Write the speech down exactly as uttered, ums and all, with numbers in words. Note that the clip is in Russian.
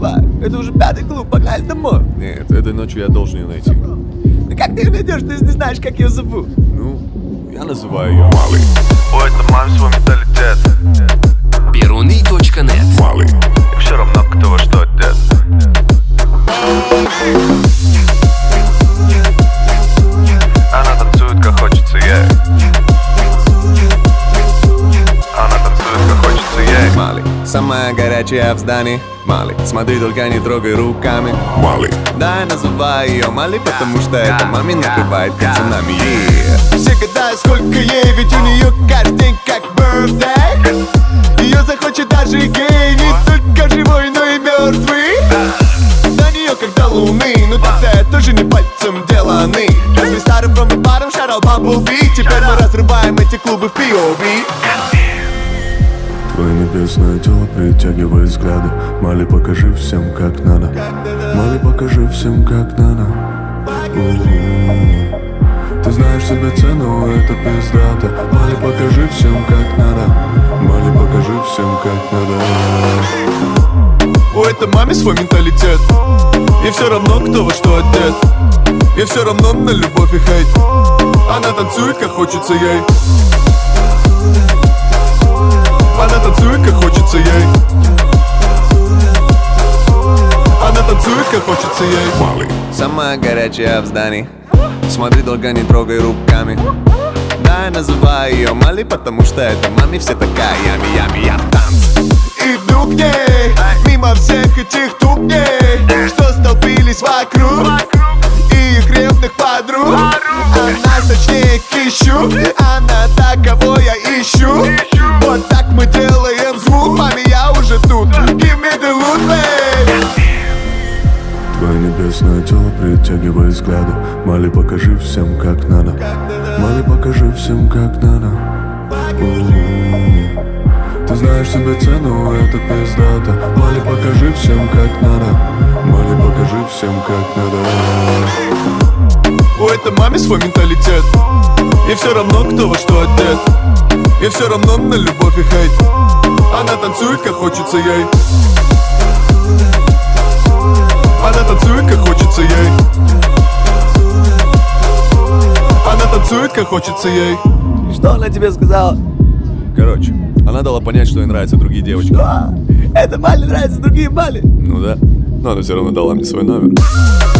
Давай, это уже пятый клуб, погнали домой. Нет, этой ночью я должен ее найти. Ну как ты ее найдешь, ты не знаешь, как ее зовут? Ну, я называю ее Малый. У этой мамы свой менталитет. Перуны точка нет. Малый. И все равно кто во что одет. Она танцует, как хочется ей. Она танцует, как хочется ей. Малый. Самая горячая в здании. Малый. Смотри, только не трогай руками. Малый. Да, я называю ее Малый, потому что это маме накрывает цунами. Yeah. Все гадают, сколько ей, ведь у нее каждый день как birthday. Ее захочет даже гей, не только живой, но и мертвый. До нее как до луны, но тогда тоже не пальцем деланы. Если старый from the bottom, shout out Bumblebee. Теперь мы разрываем эти клубы в пи о ви. Твое небесное тело притягивает взгляды. Мали, покажи всем, как надо. Мали, покажи всем, как надо. У-у-у. Ты знаешь себе цену, это пиздато. Мали, покажи всем, как надо. Мали, покажи всем, как надо. У этой маме свой менталитет. И все равно, кто во что одет. И все равно на любовь и хейт. Она танцует, как хочется ей. Она танцует, как хочется ей. Она танцует, как хочется ей. Малый. Самая горячая в здании. Смотри, долго не трогай руками. Да, я называю ее Малый, потому что это маме все такая ями, ями, я в танце. Иду к ней, мимо всех этих тупней, что столпились вокруг и их ревных подруг. Она сочнее кищу, она та, кого я ищу. Вот так мы делаем звук, маме, я уже тут. Give me the loot, babe. Твое небесное тело притягивает взгляды. Мали, покажи всем, как надо. Мали, покажи всем, как надо. У-у-у. Ты знаешь себе цену, это пиздато. Мали, покажи всем, как надо. Мали, покажи всем, как надо. У этой маме свой менталитет. И все равно, кто во что одет. И все равно на любовь и хейт. Она танцует, как хочется ей. Она танцует, как хочется ей. Она танцует, как хочется ей. Что она тебе сказала? Короче, она дала понять, что ей нравятся другие девочки. Что? Это Мали нравятся другие Мали? Ну да, но она все равно дала мне свой номер.